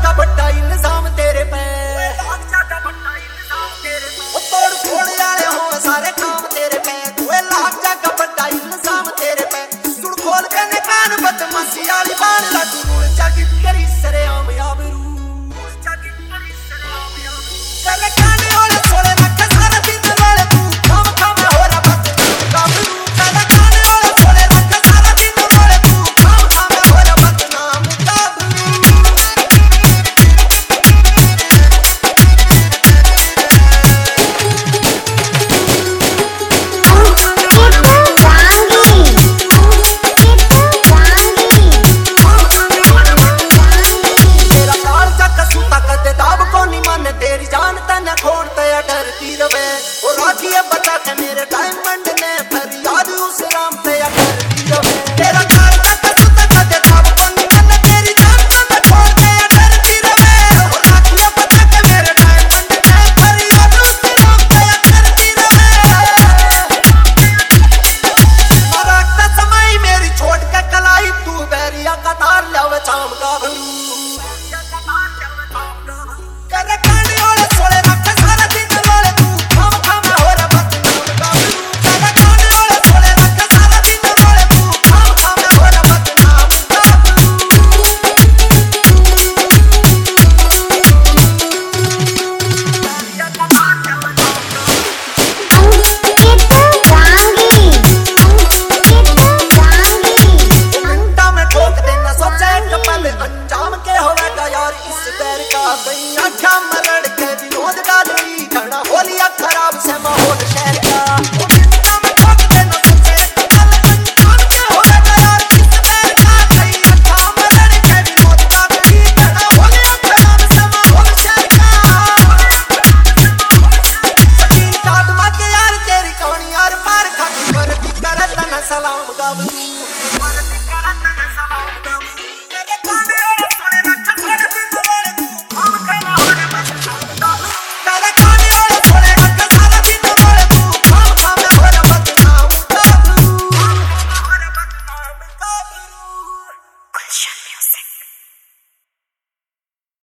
जागा बट्टा इल्जाम तेरे पे, तोड़ फोड़ वाले हो सारे काम तेरे पे, लाख जागा बट्टा इल्जाम तेरे पे। सुन खोल के ने कान बदमाशी वाली बाण लड्डू मूल जागी करी सरे आम आबरू कर काने वाले सोले रख सारा दिन वाले तू काम काम हो रहा बात गाबरू कर काने वाले सोले रख सारा दिन वाले तू काम काम हो रहा बात नाम गाबरू। तेरी जान तना खोड़ तया डरती रवे और राखी बचा के मेरे डायमंड ने फरियाद उस राम तया करती रवे। तेरा कार तक सुता कदे दाव कोनी मन तेरी जान तना खोड़ तया डरती रवे और राखी बचा के मेरे डायमंड ने फरियाद उस राम तया करती रवे। मरकता समय मेरी छोड़ के कलाई तू बैरिया कतार लावे चाम गाभरू कर काने वाले सोले रख सारा दिन वाले तू काम काम हो रहा बात नाम गाबरू कर काने वाले सोले रख सारा दिन वाले तू काम काम हो रहा बात नाम गाबरू। में ठोक देना सोचे कपल अंजाम के होवेगा यार इस बैर का कहीं आख्या मरड़ के विनोद डाली खड़ा हो लिया खराब से माहौल शहर का। में ठोक देना सोचे कपल अंजाम के होवेगा यार इस बैर का कहीं आख्या मरड़ के विनोद डाली खड़ा हो लिया खराब से माहौल शहर का। सकीन कादमा के यार तेरी कहानी यार पार खाती पर भी करत ना सलाम गाबरू।